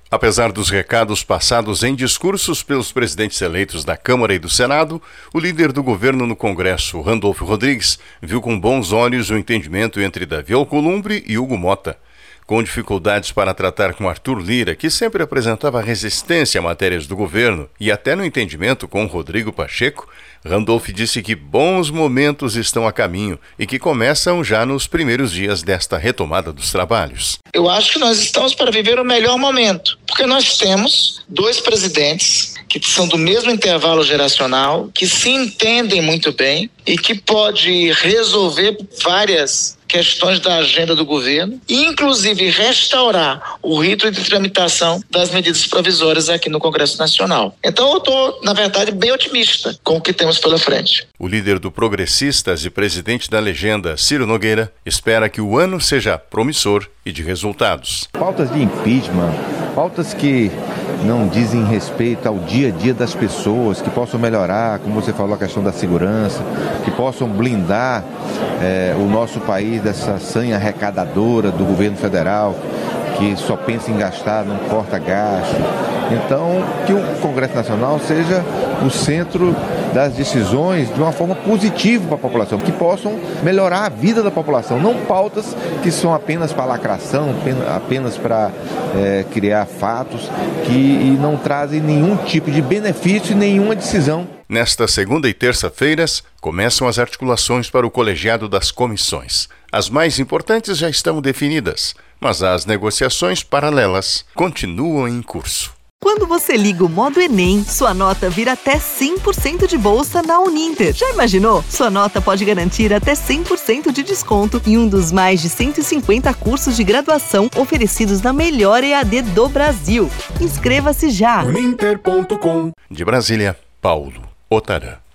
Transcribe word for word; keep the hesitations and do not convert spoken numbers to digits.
Apesar dos recados passados em discursos pelos presidentes eleitos da Câmara e do Senado, o líder do governo no Congresso, Randolfo Rodrigues, viu com bons olhos o entendimento entre Davi Alcolumbre e Hugo Motta. Com dificuldades para tratar com Arthur Lira, que sempre apresentava resistência a matérias do governo, e até no entendimento com Rodrigo Pacheco, Randolph disse que bons momentos estão a caminho e que começam já nos primeiros dias desta retomada dos trabalhos. Eu acho que nós estamos para viver o melhor momento, porque nós temos dois presidentes que são do mesmo intervalo geracional, que se entendem muito bem e que pode resolver várias questões da agenda do governo e, inclusive, restaurar o rito de tramitação das medidas provisórias aqui no Congresso Nacional. Então, eu estou, na verdade, bem otimista com o que temos pela frente. O líder do Progressistas e presidente da Legenda, Ciro Nogueira, espera que o ano seja promissor e de resultados. Pautas de impeachment, pautas que não dizem respeito ao dia a dia das pessoas, que possam melhorar, como você falou, a questão da segurança, que possam blindar é, o nosso país dessa sanha arrecadadora do governo federal, que só pensa em gastar, não corta gasto. Então, que o Congresso Nacional seja o centro das decisões de uma forma positiva para a população, que possam melhorar a vida da população, não pautas que são apenas para lacração, apenas para é, criar fatos, que e não trazem nenhum tipo de benefício e nenhuma decisão. Nesta segunda e terça-feiras, começam as articulações para o colegiado das comissões. As mais importantes já estão definidas, mas as negociações paralelas continuam em curso. Quando você liga o modo Enem, sua nota vira até cem por cento de bolsa na Uninter. Já imaginou? Sua nota pode garantir até cem por cento de desconto em um dos mais de cento e cinquenta cursos de graduação oferecidos na melhor E A D do Brasil. Inscreva-se já! uninter ponto com. De Brasília, Paulo Otarã.